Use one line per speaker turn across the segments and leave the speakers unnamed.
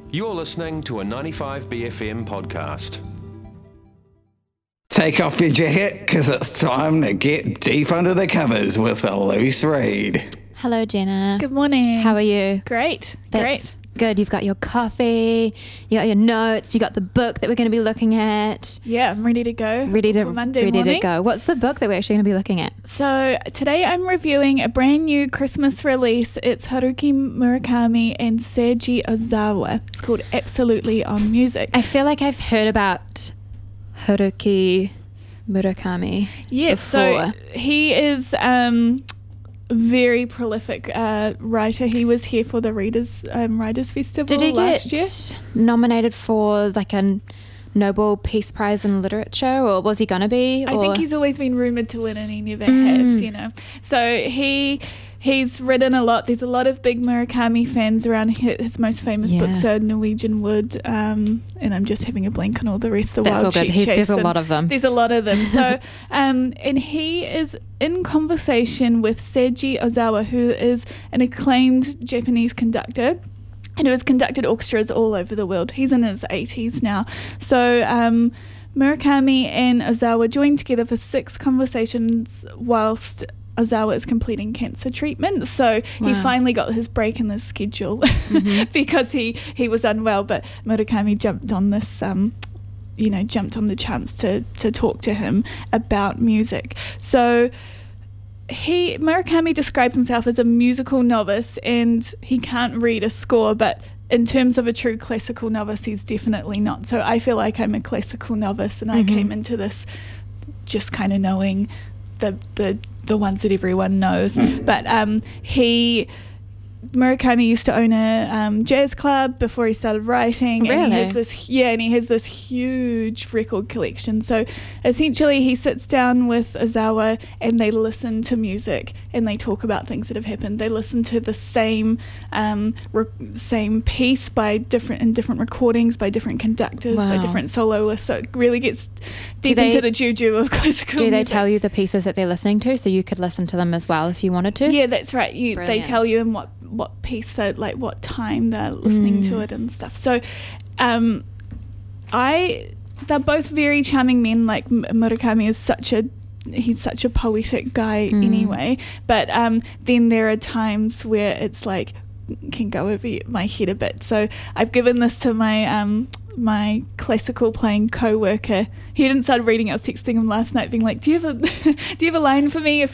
You're listening to a 95BFM podcast.
Take off your jacket, because it's time to get deep under the covers with a loose read.
Hello, Jenna.
Good morning.
How are you?
Great.
That's good. You've got your coffee, you got your notes, you got the book that we're going to be looking at.
Yeah, I'm ready to go.
Ready
for Monday morning.
to go. What's the book that we're actually going to be looking at?
So today I'm reviewing a brand new Christmas release. It's Haruki Murakami and Seiji Ozawa. It's called Absolutely on Music.
I feel like I've heard about Haruki Murakami before.
So he is very prolific writer. He was here for the Writers Festival
Did he
last
get
year.
nominated for like a Nobel Peace Prize in Literature, or was he going to be?
I think he's always been rumoured to win and he never has, you know. So he's written a lot. There's a lot of big Murakami fans around. His most famous books are Norwegian Wood, and I'm just having a blank on all the rest of the
That's
Wild
all good.
Sheep Chase.
There's a lot of them.
There's a lot of them. So, and he is in conversation with Seiji Ozawa, who is an acclaimed Japanese conductor and who has conducted orchestras all over the world. He's in his 80s now. So Murakami and Ozawa joined together for 6 conversations whilst Ozawa is completing cancer treatment. So he finally got his break in his schedule because he was unwell, but Murakami jumped on this jumped on the chance to talk to him about music. So Murakami describes himself as a musical novice, and he can't read a score, but in terms of a true classical novice, he's definitely not. So I feel like I'm a classical novice, and I came into this just kind of knowing the ones that everyone knows. But Murakami used to own a jazz club before he started writing.
Really?
And he has this huge record collection. So essentially he sits down with Ozawa and they listen to music and they talk about things that have happened. They listen to the same piece in different recordings by different conductors, by different soloists. So it really gets deep into the juju of classical music.
Do they tell you the pieces that they're listening to, so you could listen to them as well if you wanted to?
Yeah, that's right. They tell you in what piece what time they're listening to it and stuff. So they're both very charming men. Like Murakami is he's such a poetic guy anyway, but then there are times where it's like can go over my head a bit. So I've given this to my classical playing co-worker. He didn't start reading. I was texting him last night being like, do you have a line for me if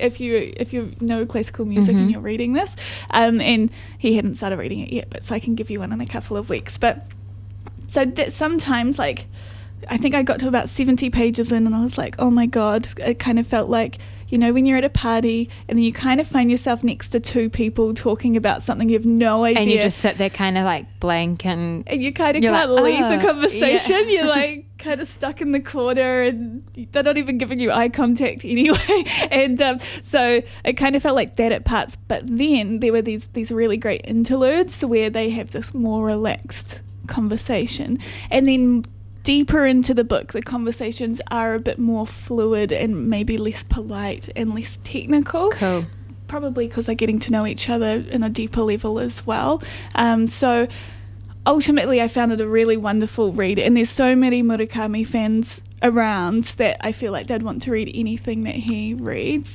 you know classical music and you're reading this? And he hadn't started reading it yet, but so I can give you one in a couple of weeks. But so that sometimes, like, I think I got to about 70 pages in and I was like, oh my God, it kind of felt like, you know, when you're at a party and then you kind of find yourself next to 2 people talking about something you have no idea.
And you just sit there kind of like blank and
you kind of can't leave the conversation. You're like kind of stuck in the corner and they're not even giving you eye contact anyway. And so it kind of felt like that at parts. But then there were these really great interludes where they have this more relaxed conversation. And then deeper into the book, the conversations are a bit more fluid and maybe less polite and less technical.
Cool.
Probably because they're getting to know each other in a deeper level as well. So ultimately I found it a really wonderful read, and there's so many Murakami fans around that I feel like they'd want to read anything that he writes.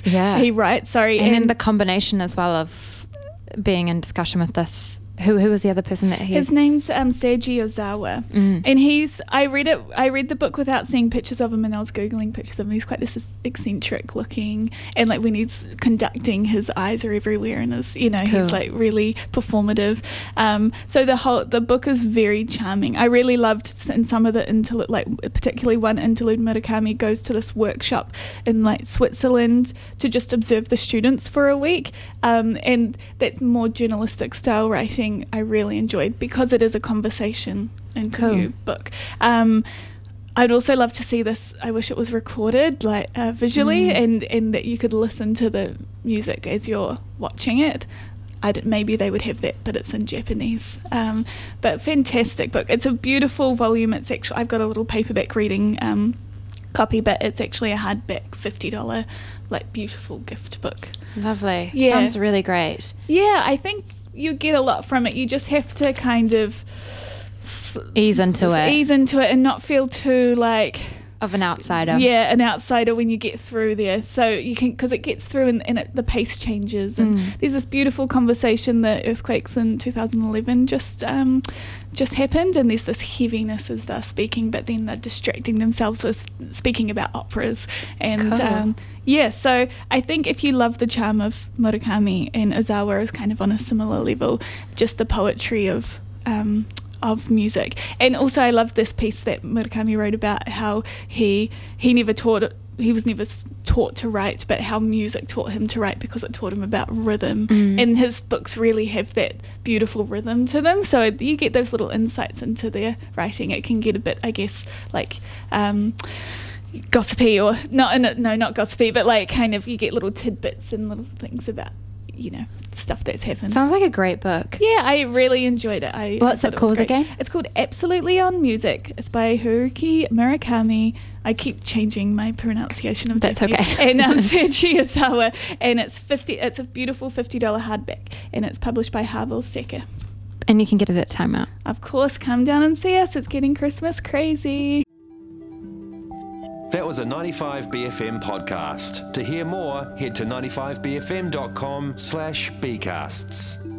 And
then the combination as well of being in discussion with this. Who was the other person that
his name's Seiji Ozawa, and I read the book without seeing pictures of him, and I was googling pictures of him. He's quite this eccentric looking, and like when he's conducting, his eyes are everywhere, and he's like really performative. So the book is very charming. I really loved in some of the interlude, like particularly one interlude, Murakami goes to this workshop in like Switzerland to just observe the students for a week, and that more journalistic style writing I really enjoyed because it is a conversation interview book. I'd also love to see this. I wish it was recorded like visually and that you could listen to the music as you're watching it. Maybe they would have that, but it's in Japanese. But fantastic book. It's a beautiful volume. It's actually, I've got a little paperback reading copy, but it's actually a hardback $50 like beautiful gift book.
Lovely.
Yeah.
Sounds really great.
Yeah, I think you get a lot from it. You just have to kind of
Ease into it
and not feel too like
of an outsider.
Yeah, an outsider when you get through there. So you can, because it gets through and the pace changes. And there's this beautiful conversation that earthquakes in 2011 just happened, and there's this heaviness as they're speaking, but then they're distracting themselves with speaking about operas. And yeah, so I think if you love the charm of Murakami, and Ozawa is kind of on a similar level, just the poetry of music. And also I love this piece that Murakami wrote about how he was never taught to write, but how music taught him to write because it taught him about rhythm. And his books really have that beautiful rhythm to them. So you get those little insights into their writing. It can get a bit, I guess, like gossipy, or not gossipy, but like kind of you get little tidbits and little things about, you know, stuff that's happened.
Sounds like a great book.
Yeah, I really enjoyed it.
What's it called again?
It's called Absolutely on Music. It's by Haruki Murakami. I keep changing my pronunciation of
That's
Japanese.
okay.
And Seiji Ozawa. And it's a beautiful $50 hardback, and it's published by Harville Secker.
And you can get it at Time Out.
Of course, come down and see us. It's getting Christmas crazy.
That was a 95BFM podcast. To hear more, head to 95bfm.com/bcasts.